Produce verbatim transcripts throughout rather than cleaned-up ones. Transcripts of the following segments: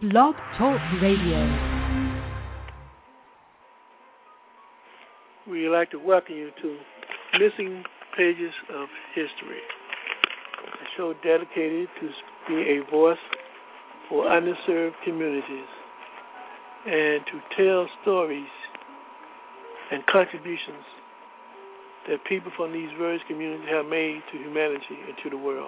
Blog Talk Radio. We'd like to welcome you to Missing Pages of History, a show dedicated to being a voice for underserved communities and to tell stories and contributions that people from these various communities have made to humanity and to the world.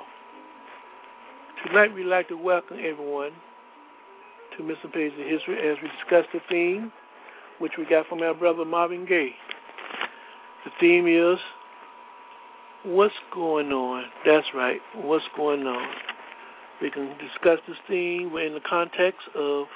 Tonight we'd like to welcome everyone to Missing Pages of History as we discuss the theme, which we got from our brother Marvin Gaye. The theme is, what's going on? That's right, what's going on? We can discuss this theme in the context of,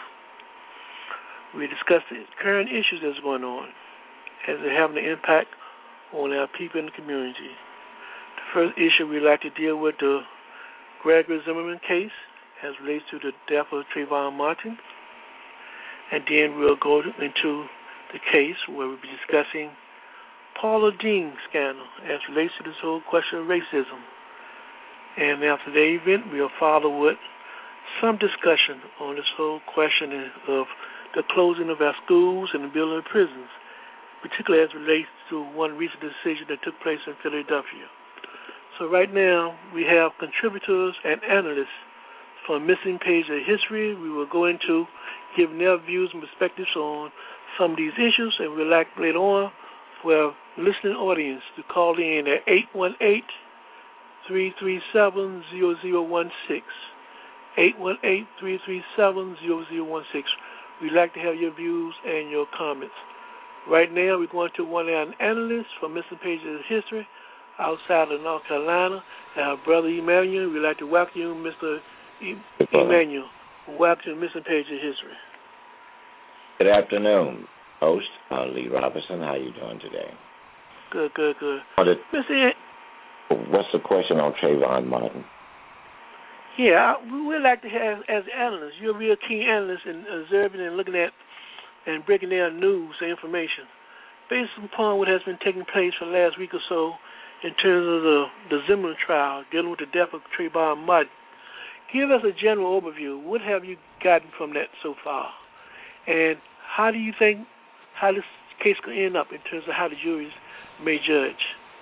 we discuss the current issues that's going on as they're having an impact on our people in the community. The first issue we'd like to deal with the Gregory Zimmerman case as relates to the death of Trayvon Martin. And then we'll go into the case where we'll be discussing Paula Deen scandal as relates to this whole question of racism. And after the event, we'll follow with some discussion on this whole question of the closing of our schools and the building of prisons, particularly as it relates to one recent decision that took place in Philadelphia. So right now, we have contributors and analysts from Missing Pages of History. We will go into giving their views and perspectives on some of these issues, and we'd like later on for our listening audience to call in at eight one eight, three three seven, zero zero one six, eight one eight, three three seven, zero zero one six. We'd like to have your views and your comments. Right now, we're going to one of our analysts from Missing Pages of History outside of North Carolina, our brother Emmanuel. We'd like to welcome you, Mister E- Emmanuel. Welcome to Missing Pages of History. Good afternoon, host uh, Lee Robinson. How you doing today? Good, good, good. Did, Mister What's the question on Trayvon Martin? Yeah, we would like to have, as analysts, you're a real keen analyst in observing and looking at and breaking down news and information. Based upon what has been taking place for the last week or so in terms of the, the Zimmerman trial dealing with the death of Trayvon Martin, give us a general overview. What have you gotten from that so far? And how do you think how this case could end up in terms of how the juries may judge?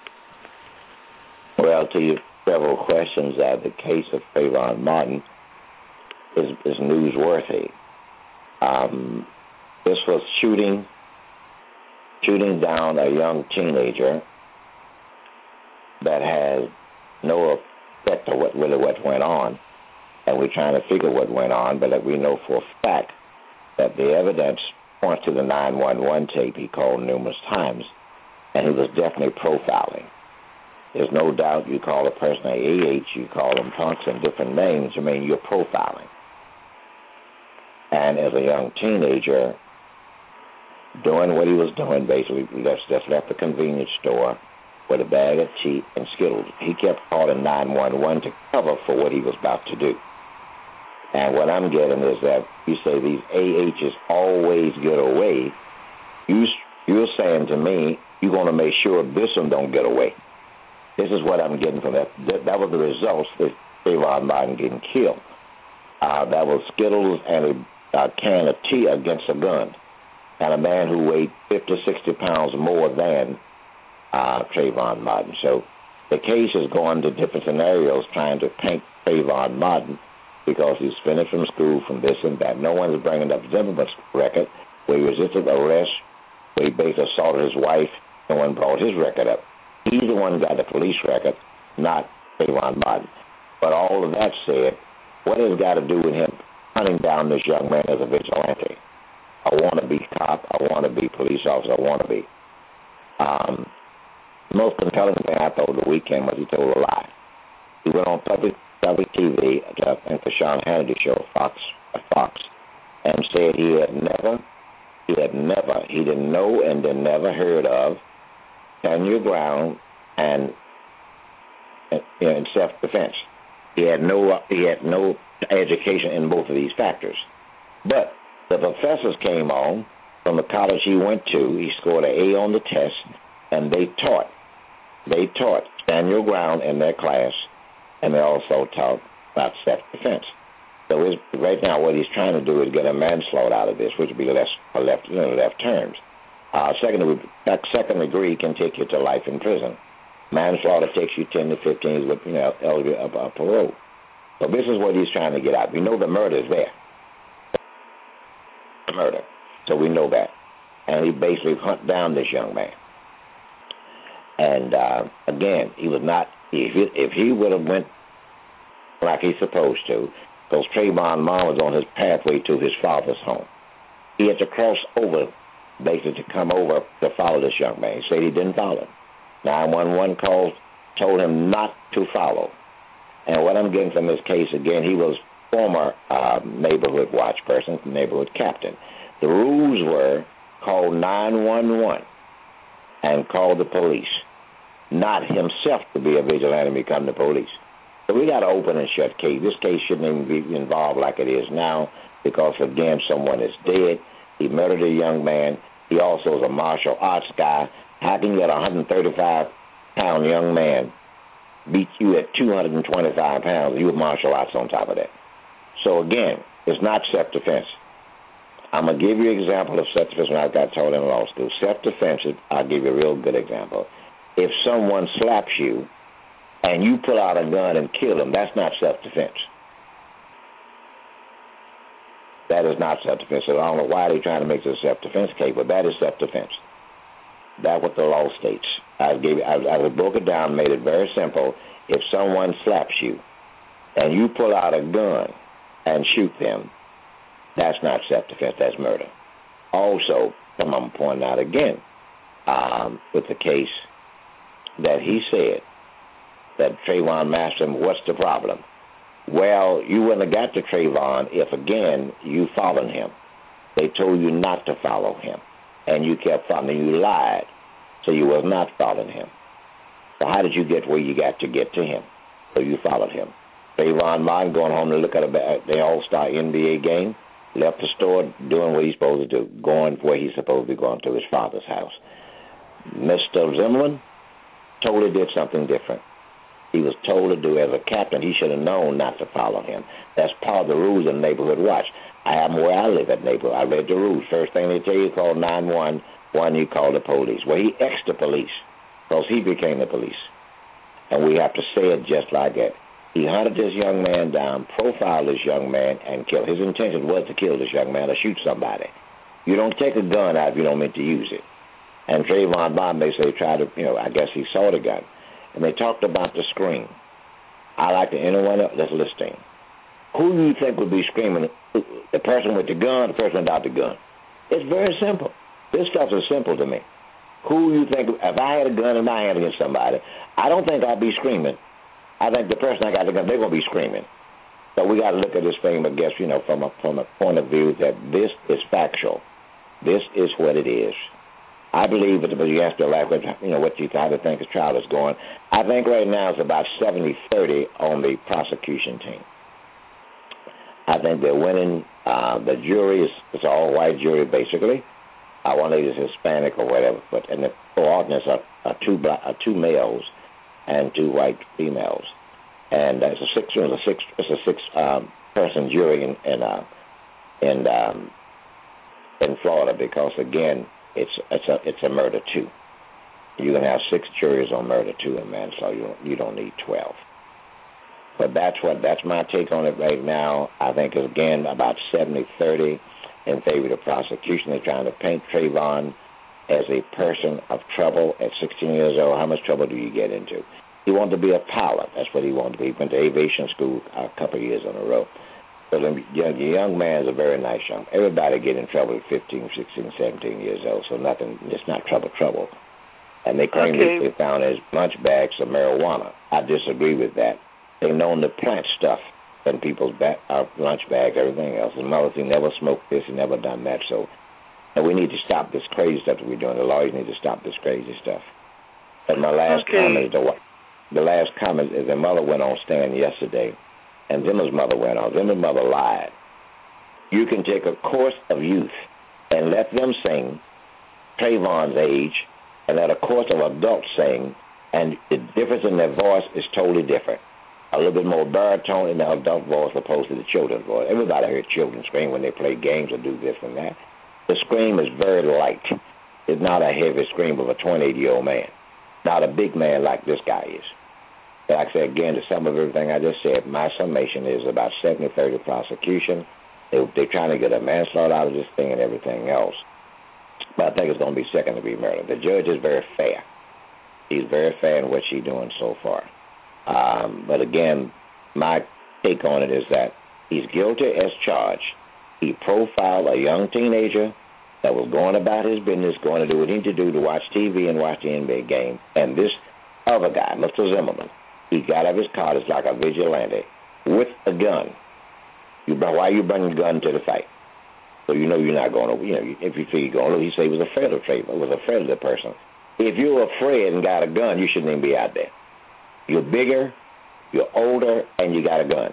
Well, to your several questions, uh, the case of Trayvon Martin is, is newsworthy. Um, this was shooting, shooting down a young teenager that had no effect of what really what went on, and we're trying to figure what went on, but we know for a fact that the evidence points to the nine one one tape he called numerous times, and he was definitely profiling. There's no doubt you call a person a A H, you call them punks and different names, I mean, you're profiling. And as a young teenager, doing what he was doing, basically, he just, just left the convenience store with a bag of tea and Skittles. He kept calling nine one one to cover for what he was about to do. And what I'm getting is that you say these A Hs always get away. You, you're saying to me, you're going to make sure this one don't get away. This is what I'm getting from that. That, that was the results of Trayvon Martin getting killed. Uh, that was Skittles and a, a can of tea against a gun. And a man who weighed fifty, sixty pounds more than uh, Trayvon Martin. So the case is going to different scenarios trying to paint Trayvon Martin because he's finished from school from this and that. No one's bringing up Zimmerman's record where he resisted arrest, where he basically assaulted his wife. No one brought his record up. He's the one who got the police record, not Trayvon Martin. But all of that said, what has got to do with him hunting down this young man as a vigilante? I want to be cop. I want to be police officer. I want to be. Um, the most compelling thing I thought of the weekend was he told a lie. He went on public public T V, I think the Sean Hannity show, Fox, Fox, and said he had never, he had never, he didn't know and then never heard of stand your ground and you know, in self-defense. He had no, he had no education in both of these factors, but the professors came on from the college he went to. He scored an A on the test, and they taught. They taught stand your ground in their class, and they also taught about self-defense. So his, right now, what he's trying to do is get a manslaughter out of this, which would be less a left, you know, left terms. Uh, second, second degree can take you to life in prison. Manslaughter takes you ten to fifteen years with, you know, eligible of parole. So this is what he's trying to get out. We know the murder is there. Murder. So we know that. And he basically hunted down this young man. And uh, again, he was not. If he, if he would have went like he's supposed to, because Trayvon's mom was on his pathway to his father's home, he had to cross over, basically to come over to follow this young man. He said he didn't follow him. nine one one calls told him not to follow. And what I'm getting from this case, again, he was former uh, neighborhood watch person, neighborhood captain. The rules were call nine one one and call the police, not himself to be a vigilante and become the police. So we got an open and shut case. This case shouldn't even be involved like it is now because, again, someone is dead. He murdered a young man. He also is a martial arts guy. How can you let a one hundred thirty-five pound young man beat you at two hundred twenty-five pounds and you with martial arts on top of that? So, again, it's not self-defense. I'm going to give you an example of self-defense when I got taught in law school. Self-defense, I'll give you a real good example. If someone slaps you and you pull out a gun and kill them, that's not self-defense. That is not self-defense. So I don't know why they're trying to make this a self-defense case, but that is self-defense. That's what the law states. I gave you, I, I broke it down, made it very simple. If someone slaps you and you pull out a gun and shoot them, that's not self-defense, that's murder. Also, I'm going to point out again, um, with the case that he said that Trayvon asked him, what's the problem? Well, you wouldn't have got to Trayvon if, again, you followed him. They told you not to follow him, and you kept following. You lied, so you was not following him. So how did you get where you got to get to him? So you followed him. Trayvon Martin going home to look at the All-Star N B A game, left the store doing what he's supposed to do, going where he's supposed to be going, to his father's house. Mister Zimmerman totally did something different. He was told to do as a captain. He should have known not to follow him. That's part of the rules in Neighborhood Watch. I have them where I live at Neighborhood. I read the rules. First thing they tell you, call nine one one, you call the police. Well, he exed the police because he became the police. And we have to say it just like that. He hunted this young man down, profiled this young man, and killed. His intention was to kill this young man or shoot somebody. You don't take a gun out if you don't mean to use it. And Trayvon Bombay said he tried to, you know, I guess he saw the gun. And they talked about the scream. I like to anyone else that's listening. Who do you think would be screaming? The person with the gun, the person without the gun? It's very simple. This stuff is simple to me. Who you think, if I had a gun in my hand against somebody, I don't think I'd be screaming. I think the person I got the gun, they're going to be screaming. So we got to look at this thing, I guess, you know, from a, from a point of view that this is factual. This is what it is. I believe, but you asked the last, you know, what you how to think the trial is going. I think right now it's about seventy thirty on the prosecution team. I think they're winning. Uh, the jury is it's an all-white jury, basically. I want to use Hispanic or whatever, but and the co-ordinates are, are two black, are two males and two white females, and uh, it's a six, it's a six, it's a six um, person jury in in uh, in, um, in Florida because again. It's it's a it's a murder too. You can have six juries on murder too in manslaughter. You don't, you don't need twelve. But that's what that's my take on it right now. I think it's again about seventy thirty in favor of the prosecution. They're trying to paint Trayvon as a person of trouble at sixteen years old. How much trouble do you get into? He wanted to be a pilot. That's what he wanted to be. He went to aviation school a couple of years in a row. But the young, the young man is a very nice young. Everybody get in trouble at fifteen, sixteen, seventeen years old, so nothing, it's not trouble, trouble. And they claim okay. that they found his lunch bags of marijuana. I disagree with that. They've known to plant stuff in people's back, uh, lunch bags, everything else. And mother, he never smoked this, he never done that. So and we need to stop this crazy stuff that we're doing. The lawyers need to stop this crazy stuff. And my last okay. comment is the, the last comment is the mother went on stand yesterday. And Zimmer's mother went on. Zimmer's mother lied. You can take a course of youth and let them sing Trayvon's age and let a course of adults sing, and the difference in their voice is totally different. a little bit more baritone in the adult voice opposed to the children's voice. Everybody heard children scream when they play games or do this and that. The scream is very light. It's not a heavy scream of a twenty-eight-year-old man. Not a big man like this guy is. Like I said, again, to sum of everything I just said, my summation is about seventy thirty prosecution. They, they're trying to get a manslaughter out of this thing and everything else. But I think it's going to be second-degree murder. The judge is very fair. He's very fair in what she's doing so far. Um, but again, my take on it is that he's guilty as charged. He profiled a young teenager that was going about his business, going to do what he needed to do to watch T V and watch the N B A game. And this other guy, Mister Zimmerman, he got out of his car just like a vigilante with a gun. You bring, why you bringing a gun to the fight? So you know you're not going to, you know, if you feel you're going to, he said he was afraid of trade, was afraid of the person. If you're afraid and got a gun, you shouldn't even be out there. You're bigger, you're older, and you got a gun.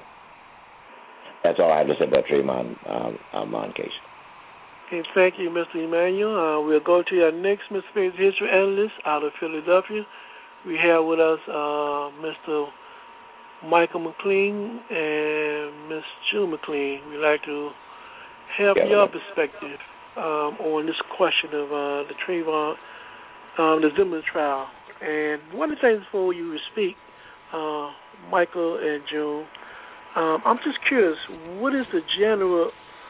That's all I have to say about Trayvon um, um, case. Okay, thank you, Mister Emanuel. Uh, we'll go to our next Mister Space history analyst out of Philadelphia. We have with us uh, Mister Michael McLean and Miss June McLean. We'd like to have yeah, your perspective um, on this question of uh, the Trayvon, um, the Zimmerman trial. And one of the things before you speak, uh, Michael and June, um, I'm just curious, what is the general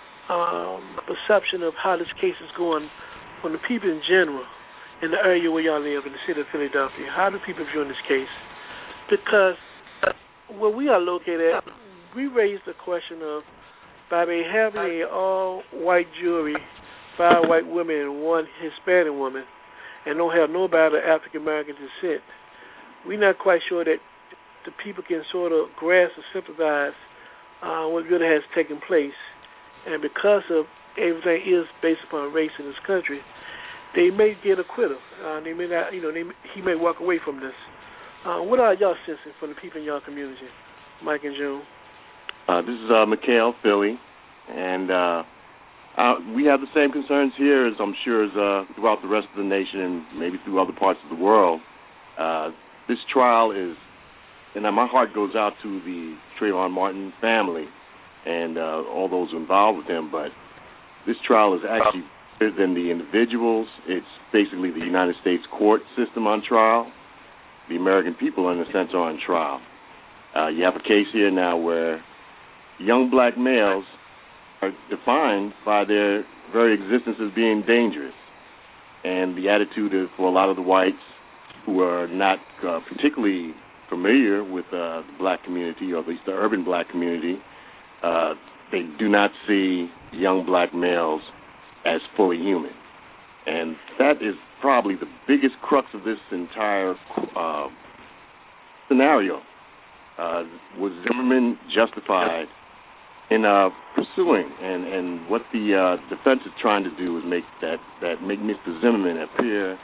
um, perception of how this case is going from the people in general in the area where y'all live, in the city of Philadelphia? How do people view this case? Because where we are located at, we raised the question of, by having an all-white jury, five white women and one Hispanic woman, and don't have nobody of African-American descent, we're not quite sure that the people can sort of grasp or sympathize uh, what really has taken place. And because of everything is based upon race in this country, they may get acquittal. Uh, they may not, you know, they, he may walk away from this. Uh, what are y'all sensing from the people in y'all community, Mike and June? Uh, this is uh, McHale, Philly, and uh, uh, we have the same concerns here as I'm sure as uh, throughout the rest of the nation and maybe through other parts of the world. Uh, this trial is, and my heart goes out to the Trayvon Martin family and uh, all those involved with him, but this trial is actually bigger than the individuals. It's basically the United States court system on trial. The American people, in a sense, are on trial. Uh, you have a case here now where young black males are defined by their very existence as being dangerous. And the attitude is for a lot of the whites who are not uh, particularly familiar with uh, the black community, or at least the urban black community, uh, they do not see young black males as fully human. And that is probably the biggest crux of this entire uh, scenario. Uh, was Zimmerman justified in uh, pursuing, and, and what the uh, defense is trying to do is make that, that make Mister Zimmerman appear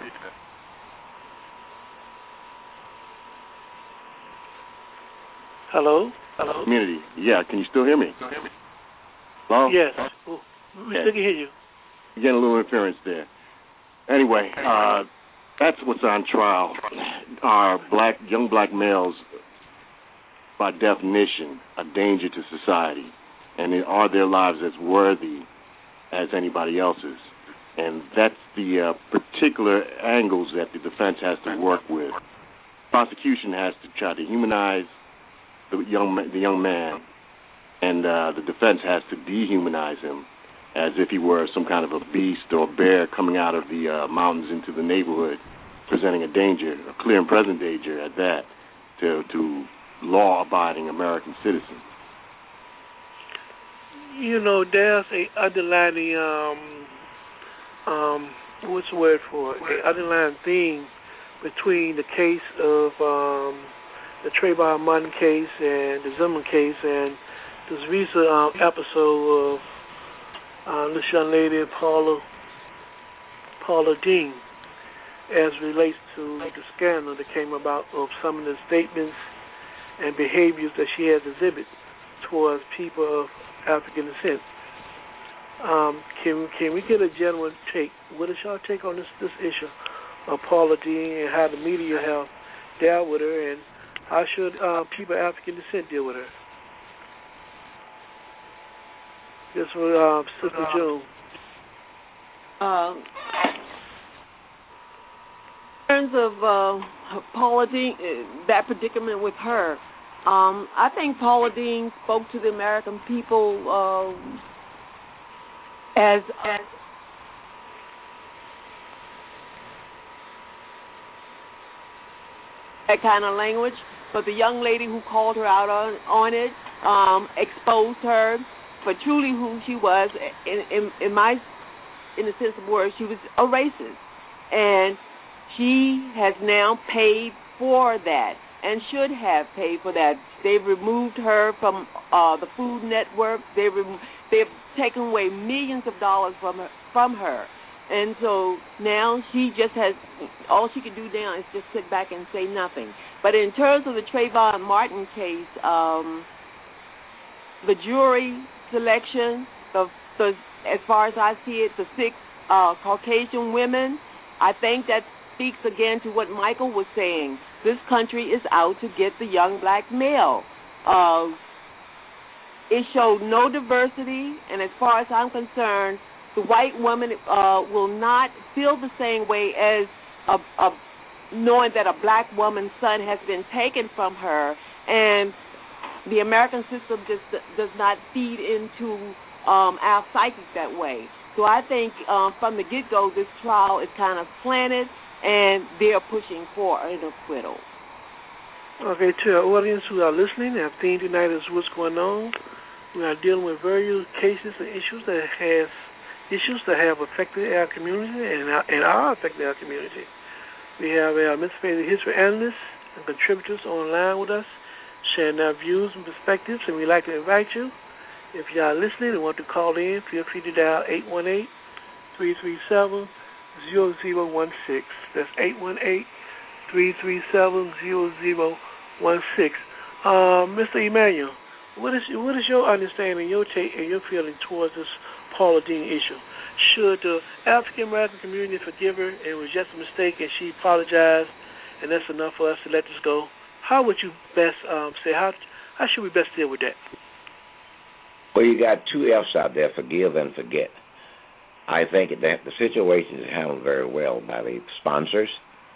Hello? Hello? Community. Yeah, can you still hear me? Hello? Yes. Well, we yeah. still can hear you. You're getting a little interference there. Anyway, uh, that's what's on trial. Are black, young black males, by definition, a danger to society? And are their lives as worthy as anybody else's? And that's the uh, particular angles that the defense has to work with. Prosecution has to try to humanize the young the young man, and uh, the defense has to dehumanize him as if he were some kind of a beast or bear coming out of the uh, mountains into the neighborhood, presenting a danger, a clear and present danger at that, to, to law-abiding American citizens. You know, there's a underlying, um, um, what's the word for it? A underlying theme between the case of um, the Trayvon Martin case and the Zimmerman case, and this recent um, episode of um, this young lady, Paula Paula Deen, as relates to the scandal that came about of some of the statements and behaviors that she has exhibited towards people of African descent. Um, can can we get a general take? What is your take on this this issue of Paula Deen and how the media have dealt with her, and How should uh, people of African descent deal with her? This was uh, Sister June. Uh, in terms of uh, Paula Deen, that predicament with her, um, I think Paula Deen spoke to the American people uh, as, as that kind of language, but the young lady who called her out on, on it um, exposed her for truly who she was. In, in, in my, in the sense of words, she was a racist, and she has now paid for that and should have paid for that. They've removed her from uh, the Food Network. They've rem- they've taken away millions of dollars from her, from her. And so now she just has, all she can do now is just sit back and say nothing. But in terms of the Trayvon Martin case, um, the jury selection, the, the, as far as I see it, the six uh, Caucasian women, I think that speaks again to what Michael was saying. This country is out to get the young black male. Uh, it showed no diversity, and as far as I'm concerned, the white woman uh, will not feel the same way as a, a, knowing that a black woman's son has been taken from her, and the American system just does not feed into um, our psyche that way. So I think uh, from the get-go, this trial is kind of planted, and they're pushing for an acquittal. Okay, to our audience who are listening, our theme tonight is what's going on. We are dealing with various cases and issues that has issues that have affected our community and, our, and are affecting our community. We have our anticipated history analysts and contributors online with us, sharing their views and perspectives, and we'd like to invite you, if you are listening and want to call in, feel free to dial eight one eight, three three seven, zero zero one six. That's eight one eight, three three seven, zero zero one six. Uh, Mister Emmanuel, what is what is your understanding, your take, and your feeling towards this Paula Deen issue? Should the African American community forgive her and it was just a mistake and she apologized and that's enough for us to let this go? How would you best um, say, how how should we best deal with that? Well, you got two F's out there, forgive and forget. I think that the situation is handled very well by the sponsors.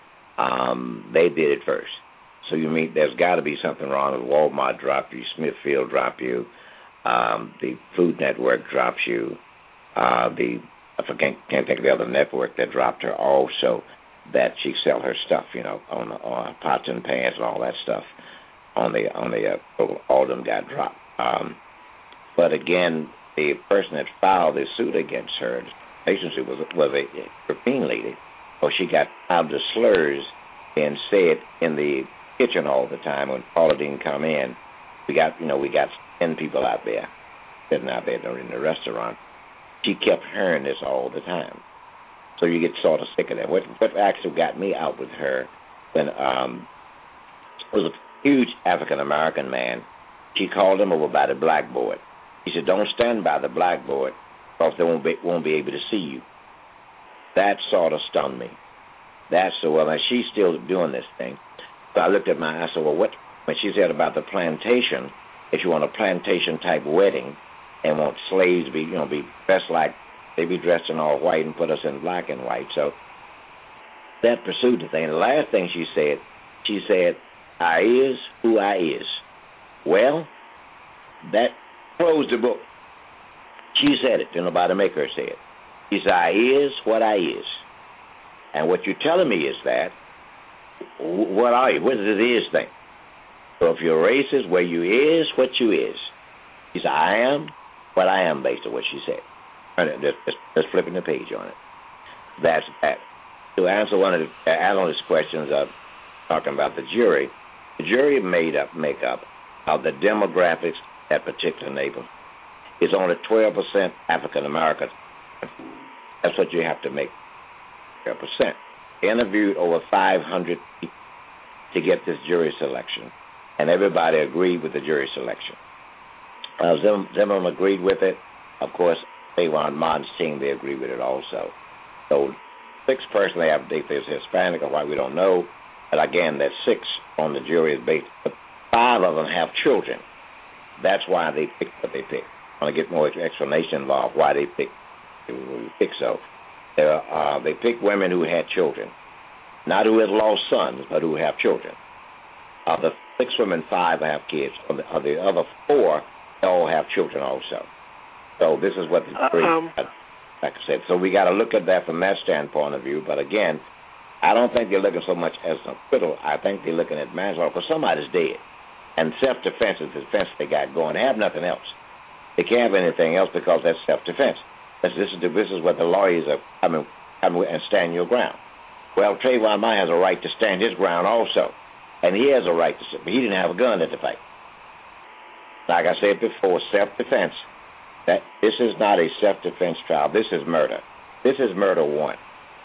Um, they did it first. So you mean there's got to be something wrong if Walmart dropped you, Smithfield dropped you, um, the Food Network drops you, uh, the I can't, can't think of the other network that dropped her also, that she sell her stuff, you know, on, on pots and pans and all that stuff. On the on the uh, all of them got dropped. Um, but again, the person that filed the suit against her, the agency was was a European lady, or she got out the slurs and said in the kitchen all the time when Paula didn't come in. We got you know we got ten people out there sitting out there in the restaurant. She kept hearing this all the time. So you get sort of sick of that. What, what actually got me out with her when um, was a huge African-American man. She called him over by the blackboard. He said, don't stand by the blackboard because they won't be, won't be able to see you. That sort of stunned me. That's so well, and she's still doing this thing. So I looked at my, I said, well, what, when she said about the plantation, if you want a plantation-type wedding and want slaves to be, you know, be dressed like, they be dressed in all white and put us in black and white. So that pursued the thing. The last thing she said, she said, I is who I is. Well, that closed the book. She said it. Didn't nobody make her say it. She said, I is what I is. And what you're telling me is that, what are you? What is this is thing? So if you're racist, where you is what you is. She said, I am what I am based on what she said. Just, just, just flipping the page on it. That's that. To answer one of the analyst questions, uh, talking about the jury, the jury made up, make up of the demographics of that particular neighborhood. It's only twelve percent African American. That's what you have to make, twelve percent. Interviewed over five hundred people to get this jury selection, and everybody agreed with the jury selection. Uh, some, some of them agreed with it. Of course, Trayvon Martin's team, they agree with it also. So six person, they have, if there's Hispanic or white, we don't know. But again, there's six on the jury is based, but five of them have children. That's why they pick what they pick. I want to get more explanation involved why they pick pick so. Uh, they pick women who had children, not who had lost sons, but who have children. Of the six women, five have kids. Of the, of the other four, they all have children also. So this is what the jury, um, like I said. So we got to look at that from that standpoint of view. But again, I don't think they're looking so much as an acquittal. I think they're looking at manslaughter because somebody's dead. And self-defense is the defense they got going. They have nothing else. They can't have anything else because that's self-defense. This is this is what the lawyers are coming, coming and stand your ground. Well, Trayvon Martin has a right to stand his ground also, and he has a right to sit, but he didn't have a gun at the fight. Like I said before, self-defense. That this is not a self-defense trial. This is murder. This is murder one.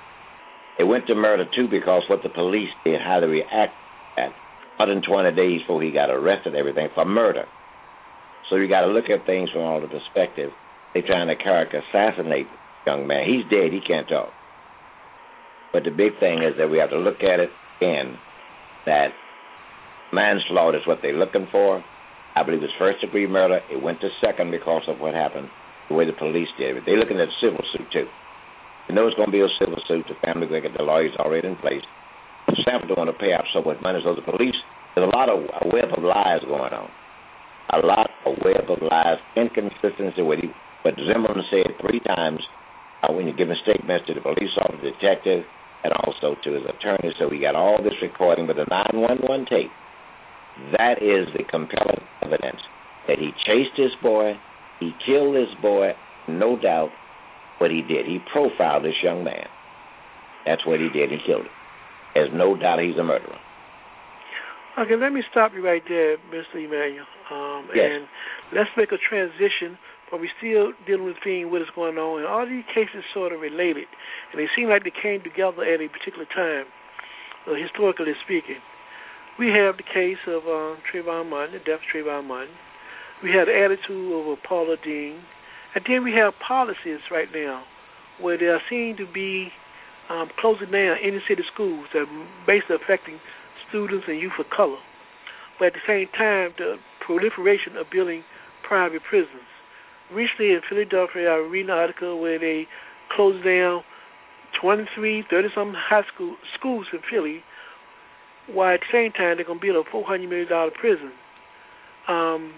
It went to murder two because what the police did, how they reacted at one hundred twenty days before he got arrested, everything for murder. So you got to look at things from all the perspective. They're trying to character assassinate the young man. He's dead. He can't talk. But the big thing is that we have to look at it again, that manslaughter is what they're looking for. I believe it's first-degree murder. It went to second because of what happened, the way the police did it. They're looking at a civil suit, too. You know it's going to be a civil suit. The family going to get the lawyers already in place. Sanford don't want to pay out so much money, so the police, there's a lot of a web of lies going on. A lot of web of lies, inconsistency with he, what Zimmerman said three times uh, when you're giving statements to the police officer, detective, and also to his attorney. So we got all this recording with the nine one one tape. That is the compelling evidence that he chased this boy, he killed this boy, no doubt what he did. He profiled this young man. That's what he did. He killed him. There's no doubt he's a murderer. Okay, let me stop you right there, Mister Emanuel. Um, yes. And let's make a transition, but we're still dealing with seeing what is going on. And all these cases sort of related, and they seem like they came together at a particular time, uh, historically speaking. We have the case of um, Trayvon Martin, the death of Trayvon Martin. We have the attitude of uh, Paula Deen. And then we have policies right now where they are seen to be um, closing down inner city schools that are basically affecting students and youth of color. But at the same time, the proliferation of building private prisons. Recently in Philadelphia, I was reading an article where they closed down twenty-three, thirty-something high school schools in Philly, while at the same time they're going to build a four hundred million dollars prison. Um,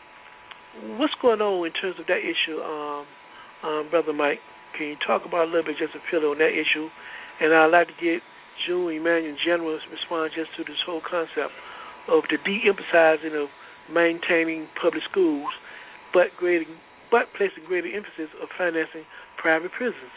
what's going on in terms of that issue, um, um, Brother Mike? Can you talk about a little bit just to fill on that issue? And I'd like to get June Emanuel General to respond just to this whole concept of the de-emphasizing of maintaining public schools, but grading, but placing greater emphasis of financing private prisons.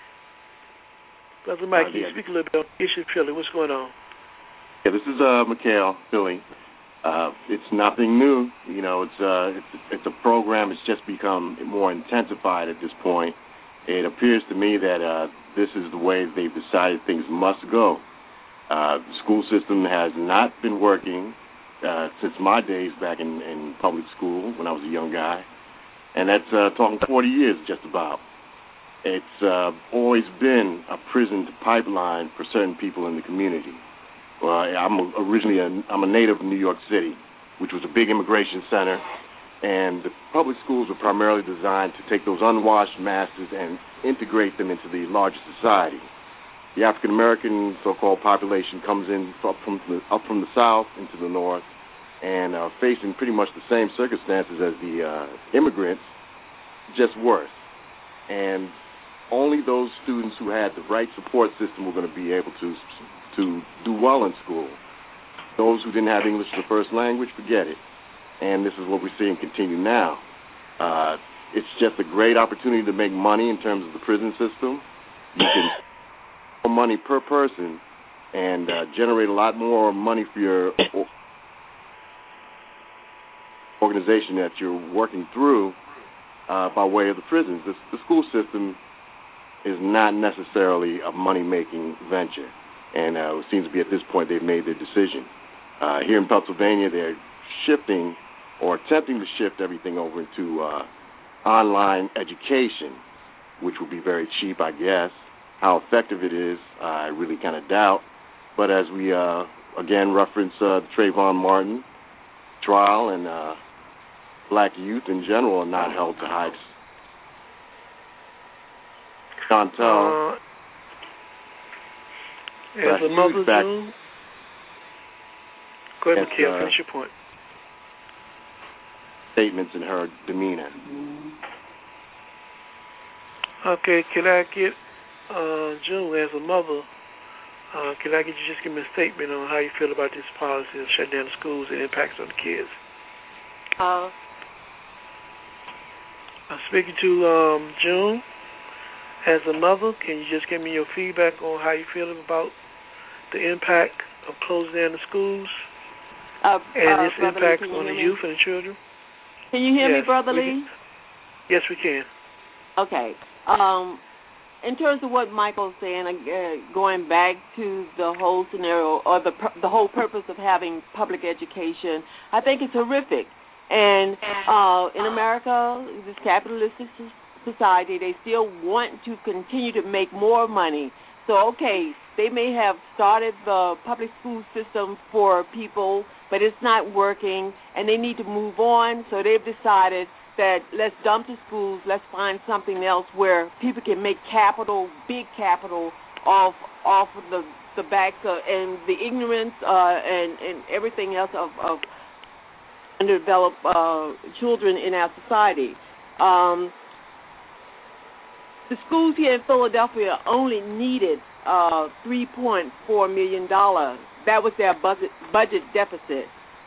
Brother Mike, uh, can you yeah. speak a little bit on the issue of Philly? What's going on? Yeah, this is uh, McHale, Philly. Uh, it's nothing new. You know, it's, uh, it's it's a program that's just become more intensified at this point. It appears to me that uh, this is the way they've decided things must go. Uh, the school system has not been working uh, since my days back in, in public school when I was a young guy, and that's uh, talking forty years just about. It's uh, always been a prison to pipeline for certain people in the community. Well, I'm originally a, I'm a native of New York City, which was a big immigration center, and the public schools were primarily designed to take those unwashed masses and integrate them into the larger society. The African-American so-called population comes in up from the, up from the south into the north and are facing pretty much the same circumstances as the uh, immigrants, just worse. And only those students who had the right support system were going to be able to to do well in school. Those who didn't have English as a first language, forget it. And this is what we're seeing continue now. Uh, it's just a great opportunity to make money in terms of the prison system. You can more money per person and uh, generate a lot more money for your organization that you're working through uh, by way of the prisons. The, the school system is not necessarily a money-making venture. And uh, it seems to be at this point they've made their decision. Uh, here in Pennsylvania, they're shifting or attempting to shift everything over into uh, online education, which will be very cheap, I guess. How effective it is, uh, I really kind of doubt. But as we uh, again, reference uh, the Trayvon Martin trial, and uh, black youth in general are not held to high. Chantel. Uh, as a mother, back, June. Go ahead, Mikhail, uh, finish your point. Statements in her demeanor. Okay, can I get, uh, June, as a mother, uh, can I get you just give me a statement on how you feel about this policy of shutting down the schools and impacts on the kids? Uh, I'm speaking to um, June. As a mother, can you just give me your feedback on how you feel about the impact of closing down the schools uh, and uh, its Brother impact Lee, on the me? youth and the children? Can you hear yes, me, Brother we Lee? Can. Yes, we can. Okay. Um, in terms of what Michael's saying, uh, going back to the whole scenario or the the whole purpose of having public education, I think it's horrific. And uh, in America, this capitalistic society, they still want to continue to make more money. So, okay, they may have started the public school system for people, but it's not working, and they need to move on. So they've decided that let's dump the schools, let's find something else where people can make capital, big capital, off off of the, the backs of, and the ignorance uh, and, and everything else of, of underdeveloped uh, children in our society. Um, the schools here in Philadelphia only needed uh, three point four million dollars. That was their budget, budget deficit.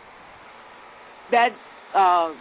That uh,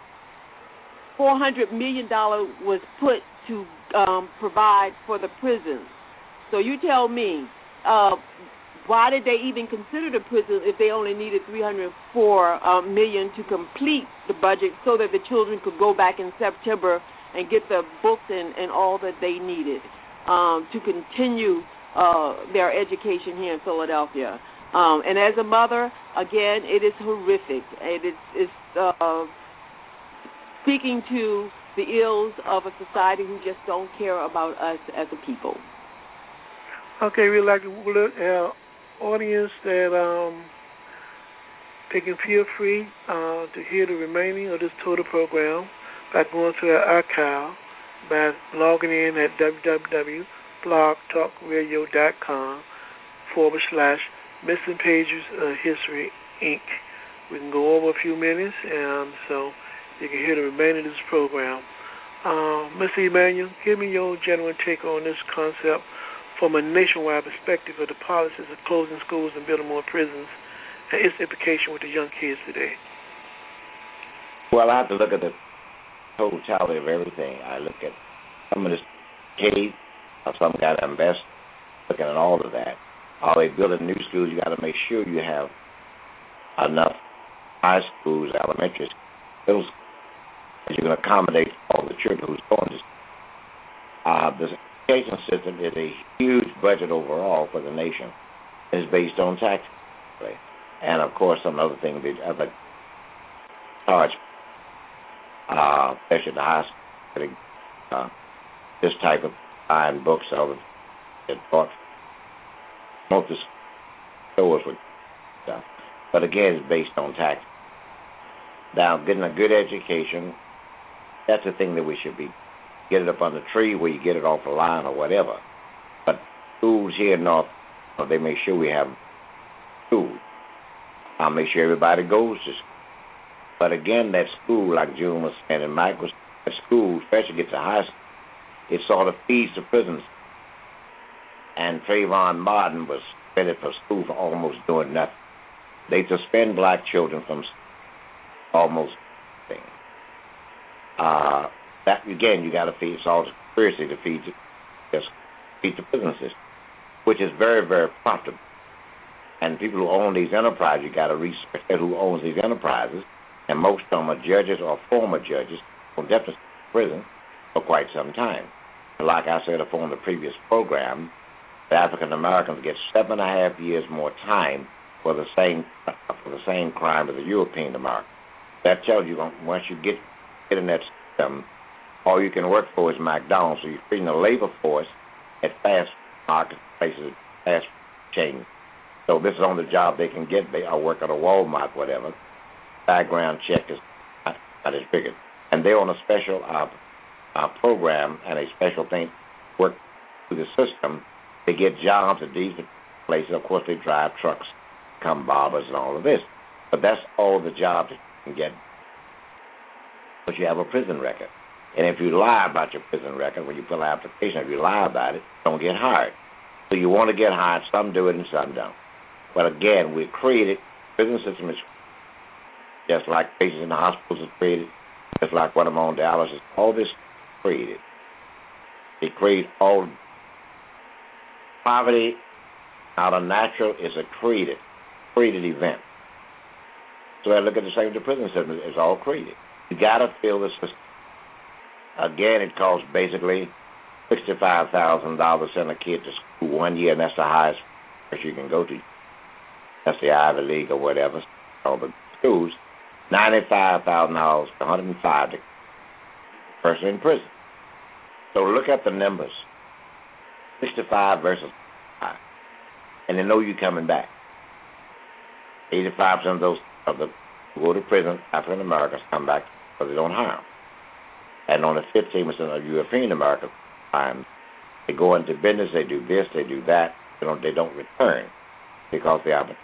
four hundred million dollars was put to um, provide for the prisons. So you tell me, uh, why did they even consider the prison if they only needed three hundred four uh, million dollars to complete the budget so that the children could go back in September and get the books and, and all that they needed um, to continue uh, their education here in Philadelphia? Um, and as a mother, again, it is horrific. It is it's, uh, speaking to the ills of a society who just don't care about us as a people. Okay, we'd like to let our audience that um, they can feel free uh, to hear the remaining of this total program by going to our archive by logging in at www.blogtalkradio.com forward slash missing pages of history, Incorporated. We can go over a few minutes, and so you can hear the remainder of this program. Uh, Mister Emanuel, give me your genuine take on this concept from a nationwide perspective of the policies of closing schools and building more prisons and its implication with the young kids today. Well, I have to look at the totality of everything. I look at some of this case, or some got to invest, looking at all of that. Are they building new schools? You got to make sure you have enough high schools, elementary schools, middle schools, that you can accommodate all the children who's going to school. Uh, the education system is a huge budget overall for the nation. It's based on tax, and of course some other things, other charge, uh, especially the high school, uh, this type of buying books over it bought most of the stores with stuff. But again, it's based on tax. Now, getting a good education, that's the thing that we should be. Get it up on the tree where you get it off the line or whatever. But schools here in North, they make sure we have schools. I'll make sure everybody goes to school. But again, that school, like June was saying, and Mike was, that school, especially gets to high school, it sort of feeds the prisons. And Trayvon Martin was suspended from school for almost doing nothing. They suspend black children from almost nothing. Uh, that again, you got to feed. It's all a conspiracy to feed, just feed the prison system, which is very, very profitable. And people who own these enterprises, you got to research who owns these enterprises. And most of them are judges or former judges who definitely in prison for quite some time. Like I said on the previous program, the African Americans get seven and a half years more time for the same for the same crime as the European Americans. That tells you once you get get in that system, all you can work for is McDonald's. So you're creating a labor force at fast market places, fast chain So this is on the job they can get. They are working at a Walmart, whatever. Background check is not, not as big. And they're on a special uh, uh, program and a special thing work through the system. They get jobs at these places. Of course, they drive trucks, become barbers and all of this. But that's all the jobs that you can get. But you have a prison record. And if you lie about your prison record when you fill out an application, if you lie about it, you don't get hired. So you want to get hired. Some do it and some don't. But again, we created, prison system is just like patients in the hospitals is created, just like what I'm on dialysis. All this is created. They create all poverty out of natural is a created, created event. So I look at the same with the prison system. It's all created. You got to fill the system. Again, it costs basically sixty-five thousand dollars to send a kid to school one year, and that's the highest you can go to. That's the Ivy League or whatever, all the schools. ninety-five thousand dollars to one hundred five to person in prison. So look at the numbers. sixty-five versus five. And they know you're coming back. eighty-five percent of those of the who go to prison, African Americans, come back because they don't hire them. And only fifteen percent of European Americans, um, they go into business, they do this, they do that, they don't, they don't return because they have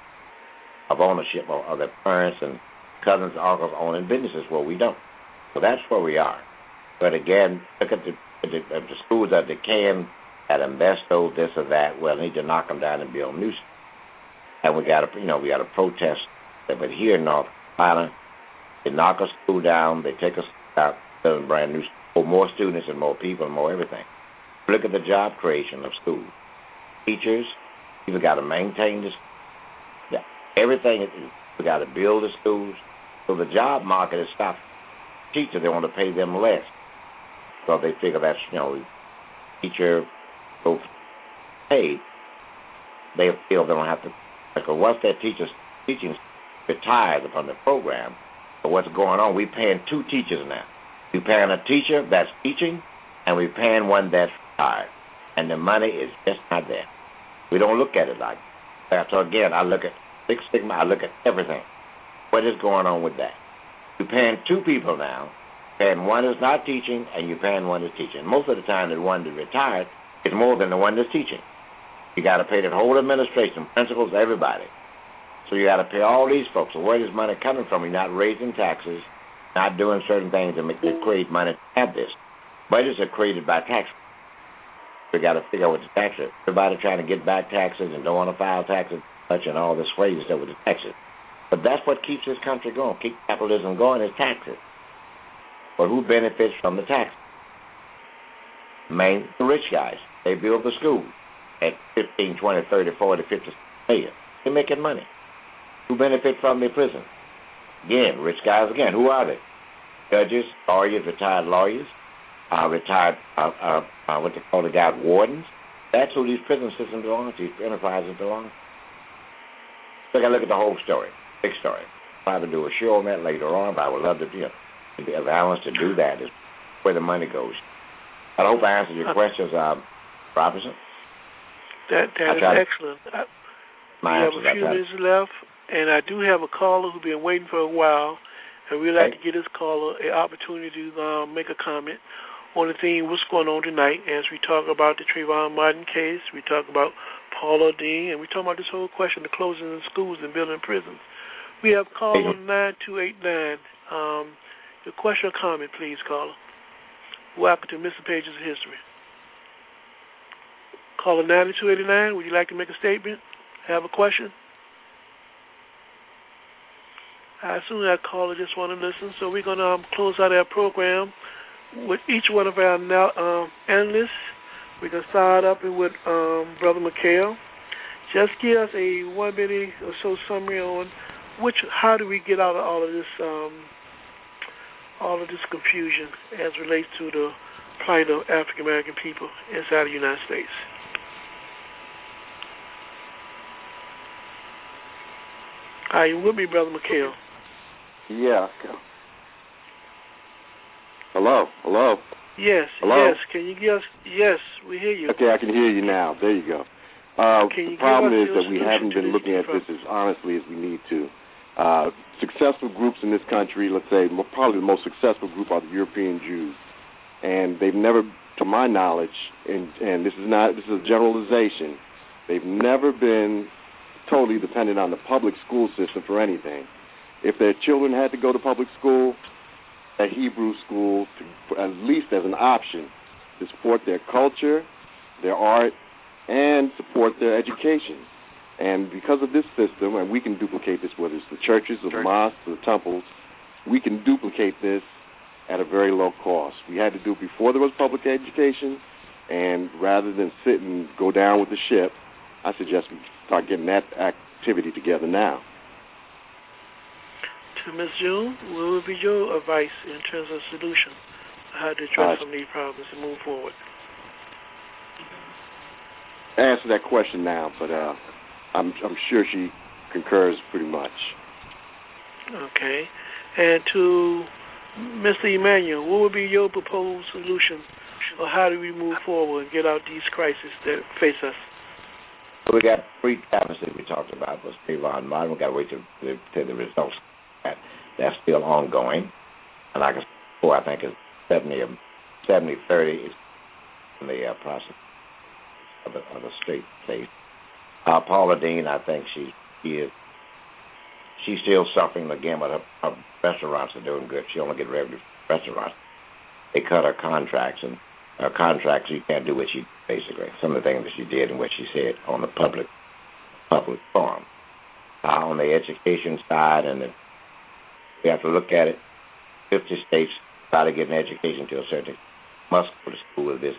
of ownership of their parents and cousins, uncles owning businesses where we don't. So that's where we are. But again, look at the, the, the schools that they can at Investo, this or that. Well, need to knock them down and build new schools. And we got to, you know, we got to protest. But here in North Carolina, they knock a school down, they take us out, build a brand new school, more students and more people and more everything. Look at the job creation of schools. Teachers, you've got to maintain the schools. Everything, we got to build the schools. So the job market has stopped. Teachers, they want to pay them less. So they figure that's, you know, teacher go paid. They feel they don't have to. Because once that teacher's teaching retires from the program, but what's going on, we're paying two teachers now. We're paying a teacher that's teaching, and we're paying one that's retired. And the money is just not there. We don't look at it like that. So again, I look at Six Sigma, I look at everything. What is going on with that? You're paying two people now. Paying one is not teaching, and you're paying one that's teaching. Most of the time, the one that's retired is more than the one that's teaching. You got to pay the whole administration, principals, everybody. So you got to pay all these folks. So where is money coming from? You're not raising taxes, not doing certain things to make to create money to have this. Budgets are created by taxes. We got to figure out what the tax is. Everybody trying to get back taxes and don't want to file taxes much and all this crazy stuff with the taxes. But that's what keeps this country going, keep capitalism going is taxes. But who benefits from the taxes? Main the rich guys. They build the schools at fifteen, twenty, thirty, forty, fifty million. They're making money. Who benefit from the prison? Again, rich guys again. Who are they? Judges, lawyers, retired lawyers, uh, retired, uh, uh, uh, what they call the guys, wardens. That's who these prison systems belong to, these enterprises belong to. So I got to look at the whole story, big story. I'll probably do a show on that later on, but I would love to be a allowance to do that is where the money goes. I hope I answered your questions, uh, Robinson. That that is excellent. I, we have a few minutes left, and I do have a caller who's been waiting for a while, and we'd like hey. to give this caller an opportunity to um, make a comment on the theme what's going on tonight as we talk about the Trayvon Martin case, we talk about Paula Deen, and we talk about this whole question of closing of schools and building prisons. We have caller nine two eight nine. Um, your question or comment, please, caller. Welcome to Missing Pages of History. Caller nine two eight nine, would you like to make a statement? Have a question? I assume that caller just want to listen, so we're going to um, close out our program with each one of our now, um, analysts. We're going to start up with um, Brother McHale. Just give us a one minute or so summary on which, how do we get out of all of this, um, all of this confusion as relates to the plight of African American people inside the United States. Are you with me, Brother McHale? Yeah. Hello, hello. Yes, hello? yes. Can you give us? Yes, we hear you. Okay, I can hear you now. There you go. Uh, Can the problem is that we solution haven't been this looking at problem? this as honestly as we need to. Uh, successful groups in this country, let's say mo- probably the most successful group are the European Jews, and they've never, to my knowledge, and, and this is not this is a generalization, they've never been totally dependent on the public school system for anything. If their children had to go to public school, a Hebrew school, to, at least as an option, to support their culture, their art, and support their education. And because of this system, and we can duplicate this, whether it's the churches or the mosques or the temples, we can duplicate this at a very low cost. We had to do it before there was public education, and rather than sit and go down with the ship, I suggest we start getting that activity together now. To Miz June, what would be your advice in terms of solution, how to address uh, some of these problems and move forward? Answer that question now, but uh, I'm, I'm sure she concurs pretty much. Okay. And to Mister Emmanuel, what would be your proposed solution, or how do we move forward and get out these crises that face us? We got three topics that we talked about. Was Trayvon Martin. We got to wait till the, till the results. That that's still ongoing. And like I said before, I think it's seventy thirty in the uh, process of the, of the state case. Uh, Paula Deen, I think she, she is she's still suffering again, but her, her restaurants are doing good. She only gets revenue from restaurants. They cut her contracts, and her contracts, you can't do what she basically some of the things that she did and what she said on the public public forum. Uh, on the education side, and the, we have to look at it. Fifty states try to get an education to a certain must go to school with this.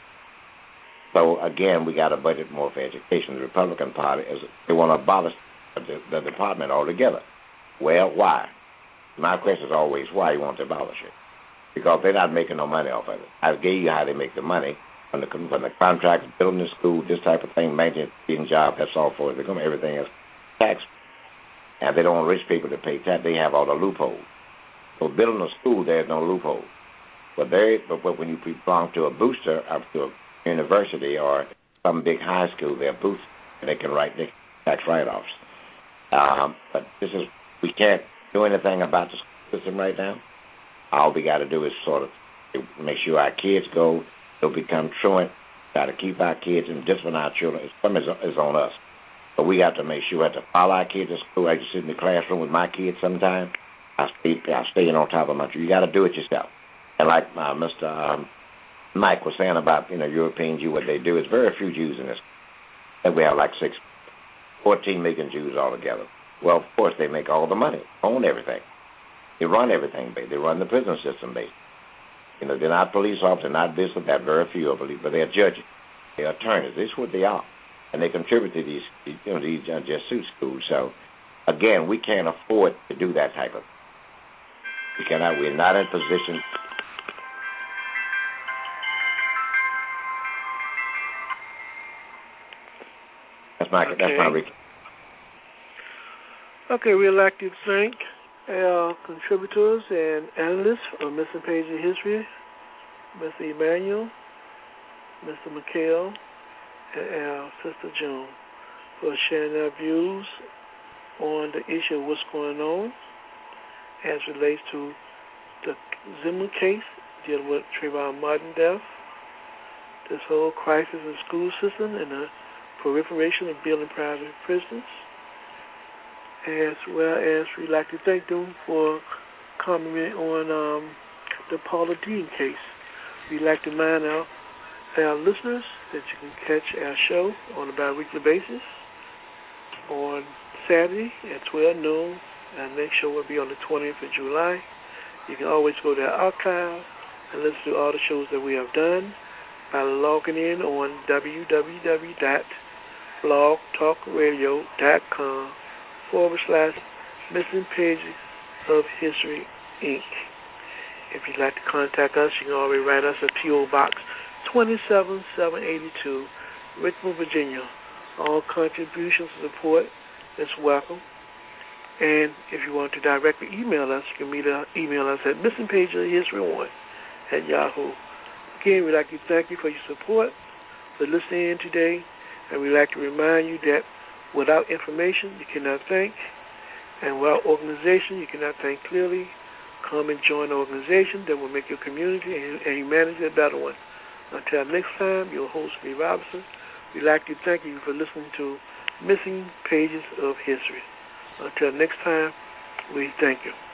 So again, we got to budget more for education. The Republican Party is they want to abolish the, the department altogether. Well, why? My question is always why you want to abolish it. Because they're not making no money off of it. I gave you how they make the money. When the, when the contracts, building the school, this type of thing, maintaining jobs, that's all for it. They're going to everything else tax. And they don't want rich people to pay tax. They have all the loopholes. So building a school, there's no loophole. But they, but, but when you belong to a booster, up to a university or some big high school, they're boosted, and they can write their tax write-offs. Um, but this is, we can't do anything about the school system right now. All we got to do is sort of make sure our kids go, they'll become truant, got to keep our kids and discipline our children. Some is, is on us. But we got to make sure we have to follow our kids to school. I just sit in the classroom with my kids sometimes. I stay, I stay on top of my children. You got to do it yourself. And like uh, Mister Um, Mike was saying about, you know, European Jews, what they do is very few Jews in this. And we have like six, fourteen million Jews altogether. Well, of course, they make all the money, own everything. They run everything, they run the prison system, basically. You know, they're not police officers, they're not this or that, very few, I believe, but they're judges, they're attorneys. This is what they are. And they contribute to these, you know, these uh, Jesuit schools. So, again, we can't afford to do that type of thing. We cannot, we're not in position. That's my, okay. that's my recap. Okay, we'd like to thank our contributors and analysts on Missing Page of History, Mister Emmanuel, Mister McHale, and our Sister June, for sharing their views on the issue of what's going on as relates to the Zimmer case dealing with Trayvon Martin death, this whole crisis in the school system and the proliferation of building private prisons, as well as we'd like to thank them for commenting on um, the Paula Deen case. We'd like to remind our, our listeners that you can catch our show on a bi-weekly basis on Saturday at twelve noon. Our next show will be on the twentieth of July. You can always go to our archive and listen to all the shows that we have done by logging in on w w w dot blog talk radio dot com forward slash Missing Pages of History, Incorporated. If you'd like to contact us, you can always write us at P O Box twenty-seven seven eighty-two, Richmond, Virginia. All contributions and support is welcome. And if you want to directly email us, you can email us at missing page of history one at Yahoo. Again, we'd like to thank you for your support, for listening in today, And we'd like to remind you that without information, you cannot think, and without organization, you cannot think clearly. Come and join an organization that will make your community and, and humanity a better one. Until next time, your host, B. Robinson, we'd like to thank you for listening to Missing Pages of History. Until next time, we thank you.